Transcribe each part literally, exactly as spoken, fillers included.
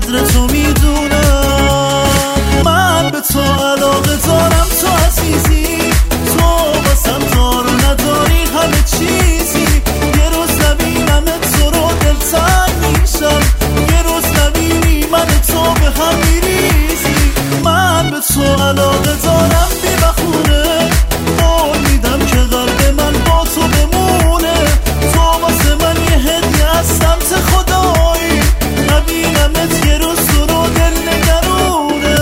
قدر تو میدونم. من به تو علاقه دارم، تو عزیزی، تو واسم دار و نداری همه چیزی. یه روز نبینم تو رو دلتنگ میشم، یه روز نبینی من تو به هم میریزی. من به تو علاقه دارم بی بخونه، قول میدم که قلب من با تو بمونه. تو واسه من یه هدیه از سمت خدایی، نبینمت یه روز تو رو دل نگرونه.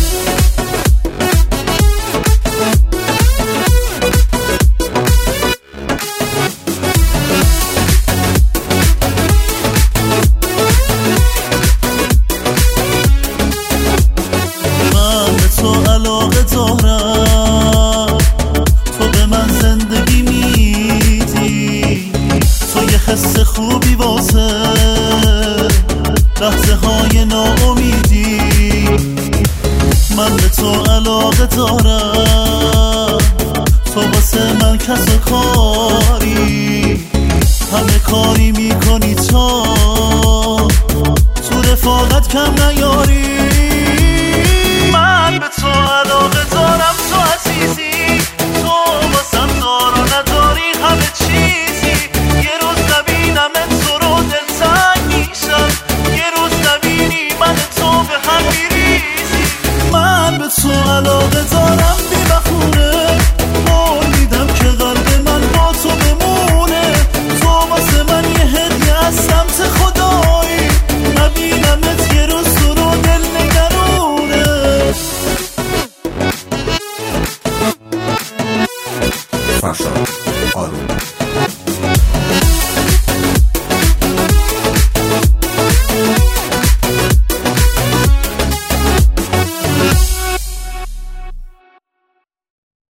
من به تو علاقه دارم، تو به من زندگی میدی. تو یه حس خوبی واسه لحظه های ناامیدی. من به تو علاقه دارم، تو واسه من کس و کاری، همه کاری میکنی تا تو رفاقت کم نیاری. من به تو علاقه دارم، تو عزیزی، تو واسم دار و نداری همه چیزی. یه روز نبینم تو رو دلتنگ میشم، یه روز نبینی من تو به هم میریزی. من به تو علاقه دارم بی بخونه، قول میدم که قلب من با تو بمونه. تو واسه من یه هدیه از سمت خدایی، نبینمت یه روز تو رو دل نگرونه. فرشاد آروم